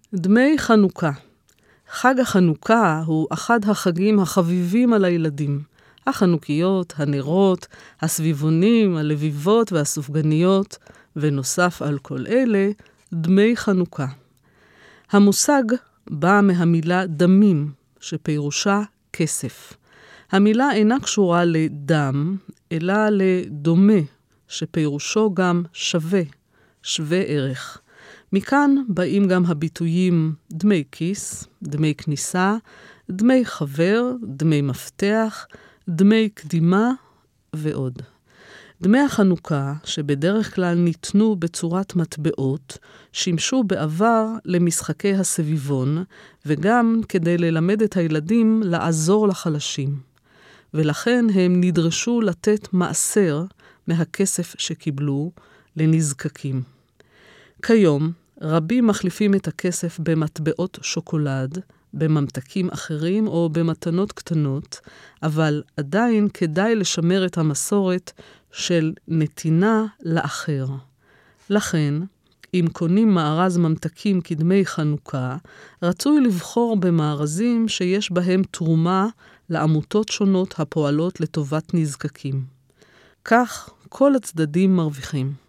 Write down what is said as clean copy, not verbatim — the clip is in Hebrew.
דמי חנוכה. חג החנוכה הוא אחד החגים החביבים על הילדים. החנוכיות, הנרות, הסביבונים, הלביבות והסופגניות, ונוסף על כל אלה, דמי חנוכה. המושג בא מהמילה דמים, שפירושה כסף. המילה אינה קשורה לדם, אלא לדומה, שפירושו גם שווה, שווה ערך. מכאן באים גם הביטויים דמי כיס, דמי כניסה, דמי חבר, דמי מפתח, דמי קדימה ועוד. דמי החנוכה, שבדרך כלל ניתנו בצורת מטבעות, שימשו בעבר למשחקי הסביבון, וגם כדי ללמד את הילדים לעזור לחלשים. ולכן הם נדרשו לתת מעשר מהכסף שקיבלו לנזקקים. כיום, רבים מחליפים את הכסף במטבעות שוקולד, בממתקים אחרים או במתנות קטנות, אבל עדיין כדאי לשמר את המסורת של נתינה לאחר. לכן, אם קונים מארז ממתקים כדמי חנוכה, רצוי לבחור במארזים שיש בהם תרומה לעמותות שונות הפועלות לטובת נזקקים. כך כל הצדדים מרוויחים.